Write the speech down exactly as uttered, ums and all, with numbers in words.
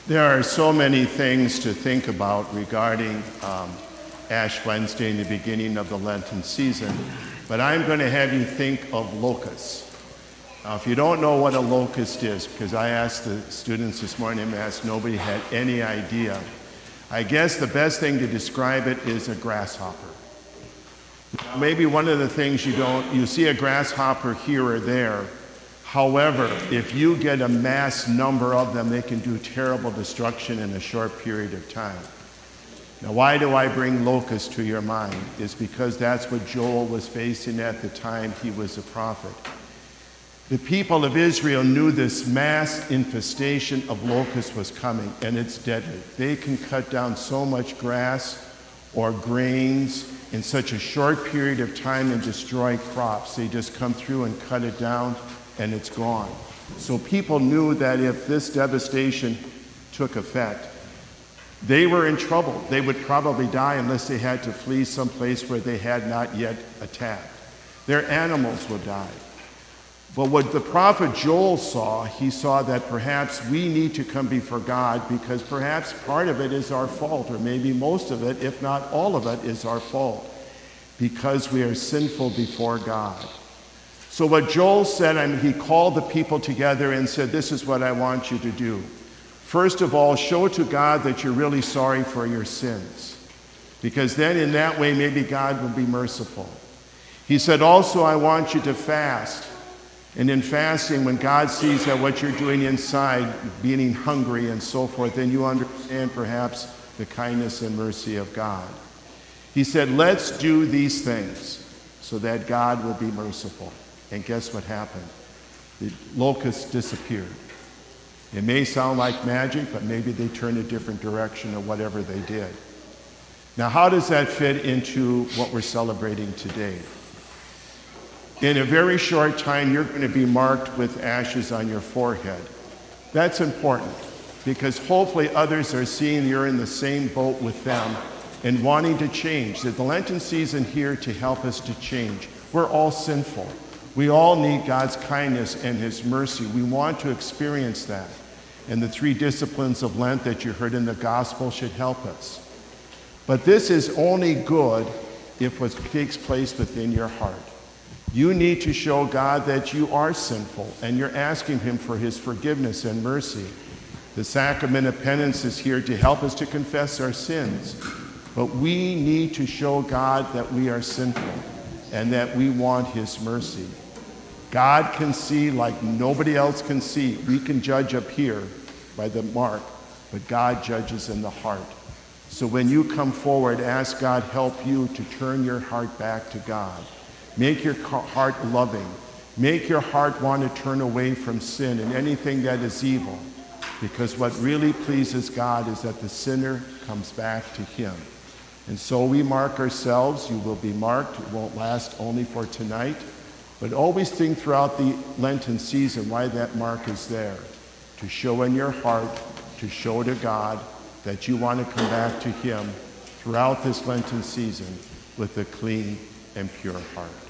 There are so many things to think about regarding um, Ash Wednesday and the beginning of the Lenten season, but I'm going to have you think of locusts. Now, if you don't know what a locust is, because I asked the students this morning, I asked, nobody had any idea. I guess the best thing to describe it is a grasshopper. Maybe one of the things you don't, you see a grasshopper here or there. However, if you get a mass number of them, they can do terrible destruction in a short period of time. Now, why do I bring locusts to your mind? It's because that's what Joel was facing at the time he was a prophet. The people of Israel knew this mass infestation of locusts was coming, and it's deadly. They can cut down so much grass or grains in such a short period of time and destroy crops. They just come through and cut it down, and it's gone. So people knew that if this devastation took effect, they were in trouble. They would probably die unless they had to flee someplace where they had not yet attacked. Their animals would die. But what the prophet Joel saw, he saw that perhaps we need to come before God because perhaps part of it is our fault, or maybe most of it, if not all of it, is our fault because we are sinful before God. So what Joel said, I mean, he called the people together and said, this is what I want you to do. First of all, show to God that you're really sorry for your sins, because then in that way maybe God will be merciful. He said also, I want you to fast. And in fasting, when God sees that what you're doing inside, being hungry and so forth, then you understand perhaps the kindness and mercy of God. He said, let's do these things so that God will be merciful. And guess what happened? The locusts disappeared. It may sound like magic, but maybe they turned a different direction or whatever they did. Now, how does that fit into what we're celebrating today? In a very short time, you're going to be marked with ashes on your forehead. That's important because hopefully others are seeing you're in the same boat with them and wanting to change. There's the Lenten season here to help us to change. We're all sinful. We all need God's kindness and His mercy. We want to experience that. And the three disciplines of Lent that you heard in the gospel should help us. But this is only good if what takes place within your heart. You need to show God that you are sinful and you're asking Him for His forgiveness and mercy. The sacrament of penance is here to help us to confess our sins. But we need to show God that we are sinful and that we want His mercy. God can see like nobody else can see. We can judge up here by the mark, but God judges in the heart. So when you come forward, ask God help you to turn your heart back to God. Make your heart loving. Make your heart want to turn away from sin and anything that is evil. Because what really pleases God is that the sinner comes back to Him. And so we mark ourselves. You will be marked. It won't last only for tonight. But always think throughout the Lenten season why that mark is there. To show in your heart, to show to God that you want to come back to Him throughout this Lenten season with a clean and pure heart.